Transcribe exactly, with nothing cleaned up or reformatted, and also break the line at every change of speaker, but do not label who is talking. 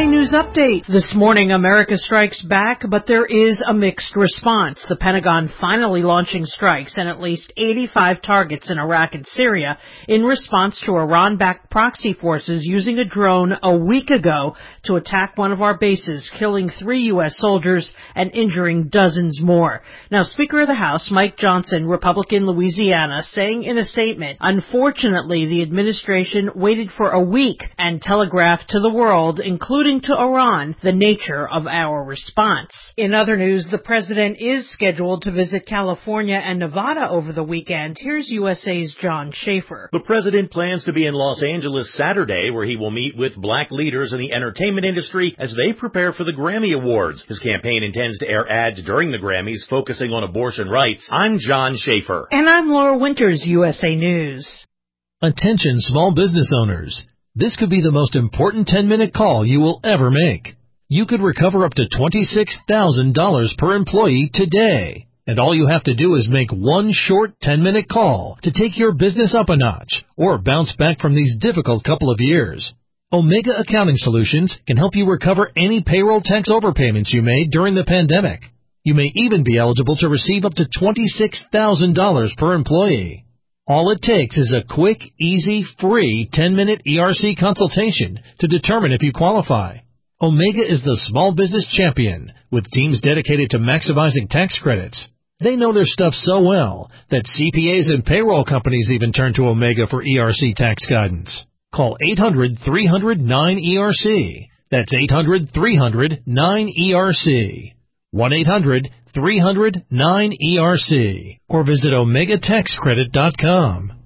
News Update. This morning, America strikes back, but there is a mixed response. The Pentagon finally launching strikes and at least eighty-five targets in Iraq and Syria in response to Iran-backed proxy forces using a drone a week ago to attack one of our bases, killing three U S soldiers and injuring dozens more. Now, Speaker of the House Mike Johnson, Republican Louisiana, saying in a statement, unfortunately, the administration waited for a week and telegraphed to the world, including to Iran, the nature of our response. In other news, the president is scheduled to visit California and Nevada over the weekend. Here's U S A's John Schaefer.
The president plans to be in Los Angeles Saturday, where he will meet with black leaders in the entertainment industry as they prepare for the Grammy Awards. His campaign intends to air ads during the Grammys focusing on abortion rights. I'm John Schaefer.
And I'm Laura Winters, U S A News.
Attention small business owners. This could be the most important ten-minute call you will ever make. You could recover up to twenty-six thousand dollars per employee today. And all you have to do is make one short ten-minute call to take your business up a notch or bounce back from these difficult couple of years. Omega Accounting Solutions can help you recover any payroll tax overpayments you made during the pandemic. You may even be eligible to receive up to twenty-six thousand dollars per employee. All it takes is a quick, easy, free ten-minute E R C consultation to determine if you qualify. Omega is the small business champion with teams dedicated to maximizing tax credits. They know their stuff so well that C P As and payroll companies even turn to Omega for E R C tax guidance. Call eight hundred, three hundred, nine E R C. That's eight hundred, three hundred, nine E R C. one eight hundred, three hundred, nine E R C. Or visit omega tax credit dot com.